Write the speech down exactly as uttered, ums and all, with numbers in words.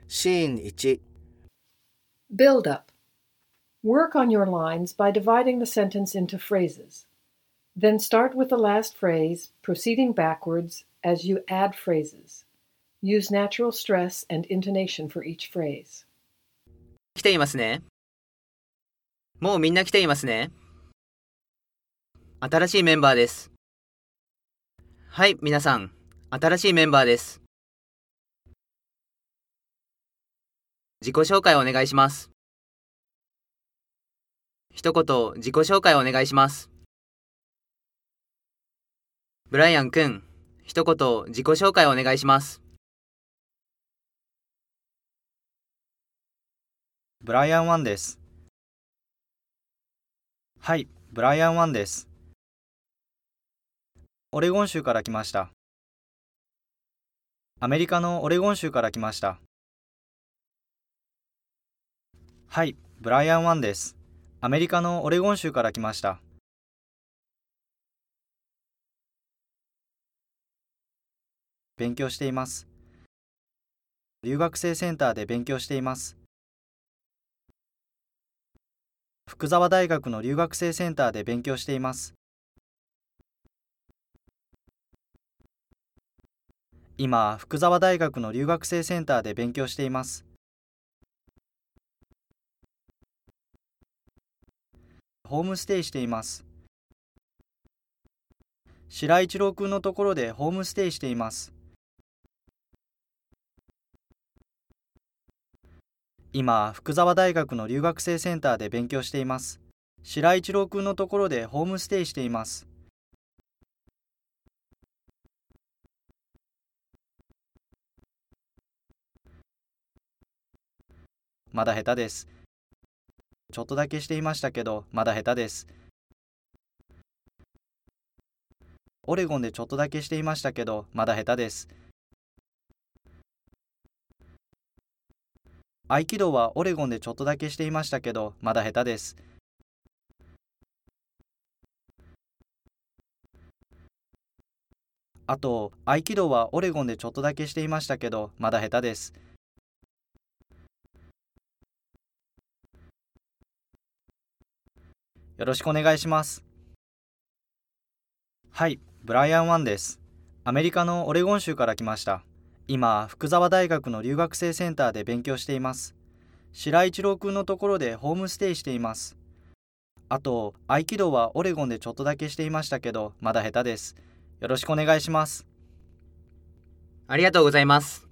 シーンいち Build up. Work on your lines by dividing the sentence into phrases. Then start with the last phrase, proceeding backwards as you add phrases. Use natural stress and intonation for each phrase. 来ていますね。もうみんな来ていますね。新しいメンバーです。はい、皆さん、新しいメンバーです。自己紹介をお願いします。一言自己紹介をお願いします。ブライアン君、一言自己紹介をお願いします。 ブライアンワンです。はい、ブライアンワンです。オレゴン州から来ました。アメリカのオレゴン州から来ました。はい、ブライアンワンです。アメリカのオレゴン州から来ました。勉強しています。留学生センターで勉強しています。福沢大学の留学生センターで勉強しています。今、福沢大学の留学生センターで勉強しています。ホームステイしています。白井一郎君のところでホームステイしています。今、福沢大学の留学生センターで勉強しています。白井一郎君のところでホームステイしています。まだ下手です。ちょっとだけしていましたけど、まだ下手です。オレゴンでちょっとだけしていましたけど、まだ下手です。合気道はオレゴンでちょっとだけしていましたけど、まだ下手です。あと、合気道はオレゴンでちょっとだけしていましたけど、まだ下手です。よろしくお願いします。はい、ブライアンワンです。アメリカのオレゴン州から来ました。今、福沢大学の留学生センターで勉強しています。白井一郎君のところでホームステイしています。あと、合気道はオレゴンでちょっとだけしていましたけど、まだ下手です。よろしくお願いします。 ありがとうございます。